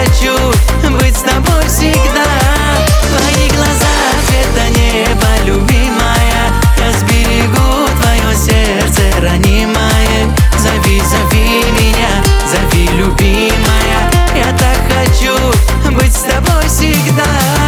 хочу быть с тобой всегда. Твои глаза цвета неба, любимая. Я сберегу твое сердце ранимое. Зови, зови меня, зови, любимая. Я так хочу быть с тобой всегда.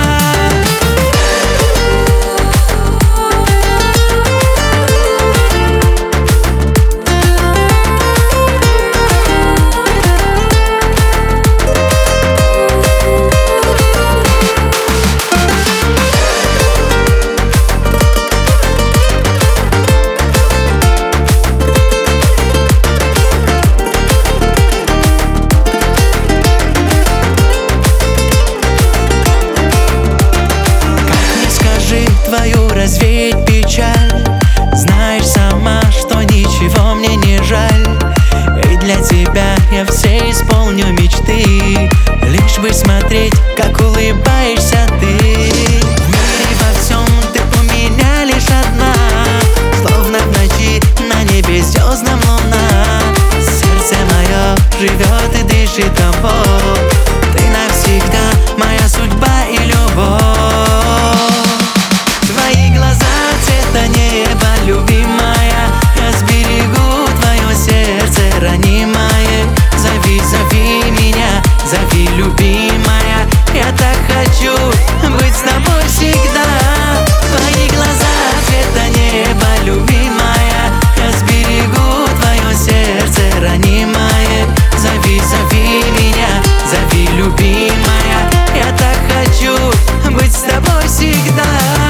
Твою развеять печаль. Знаешь сама, что ничего мне не жаль. И для тебя я все исполню мечты. Лишь бы смотреть, как улыбаешься ты. В мире во всем ты у меня лишь одна. Словно в ночи на небе звездном луна. Сердце мое живет и дышит тобой. Ты навсегда моя судьба и любовь. Твои глаза цвета неба, любимая. Я сберегу твое сердце ранимое. Зови, зови меня, зови, любимая. Я так хочу быть с тобой всегда. Твои глаза цвета неба, любимая. Я сберегу твое сердце ранимое. Зови, зови меня, зови, любимая. Я так хочу быть с тобой всегда.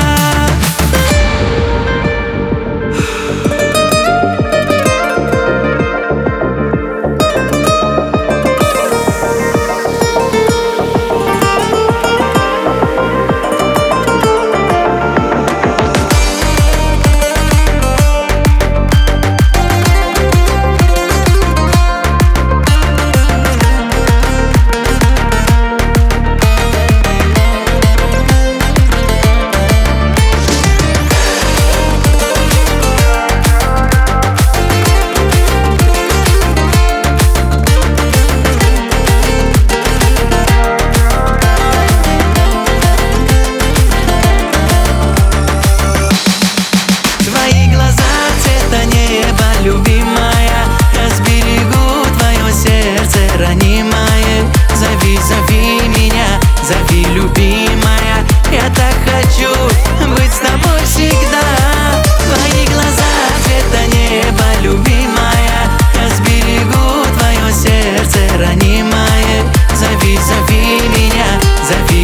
Любимая, я сберегу твое сердце ранимое. Зови, зови меня, зови, любимая. Я так хочу быть с тобой всегда. Твои глаза цвета неба, любимая. Я сберегу твое сердце ранимое. Зови, зови меня, зови,